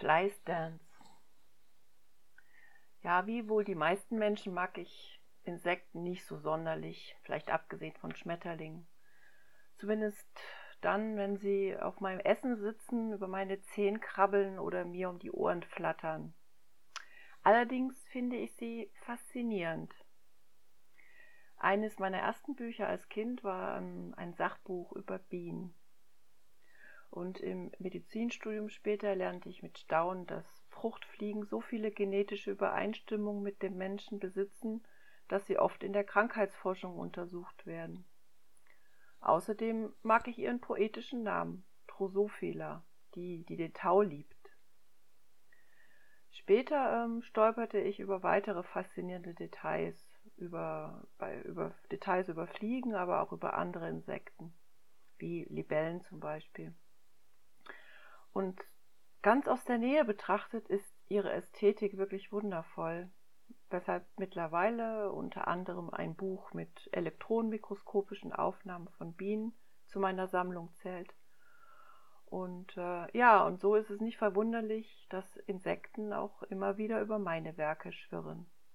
Flies Dance. Ja, wie wohl die meisten Menschen mag ich Insekten nicht so sonderlich, vielleicht abgesehen von Schmetterlingen. Zumindest dann, wenn sie auf meinem Essen sitzen, über meine Zehen krabbeln oder mir um die Ohren flattern. Allerdings finde ich sie faszinierend. Eines meiner ersten Bücher als Kind war ein Sachbuch über Bienen. Und im Medizinstudium später lernte ich mit Staunen, dass Fruchtfliegen so viele genetische Übereinstimmungen mit dem Menschen besitzen, dass sie oft in der Krankheitsforschung untersucht werden. Außerdem mag ich ihren poetischen Namen, Drosophila, die den Tau liebt. Später stolperte ich über weitere faszinierende Details, über Details über Fliegen, aber auch über andere Insekten, wie Libellen zum Beispiel. Und ganz aus der Nähe betrachtet ist ihre Ästhetik wirklich wundervoll, weshalb mittlerweile unter anderem ein Buch mit elektronenmikroskopischen Aufnahmen von Bienen zu meiner Sammlung zählt. Und und so ist es nicht verwunderlich, dass Insekten auch immer wieder über meine Werke schwirren.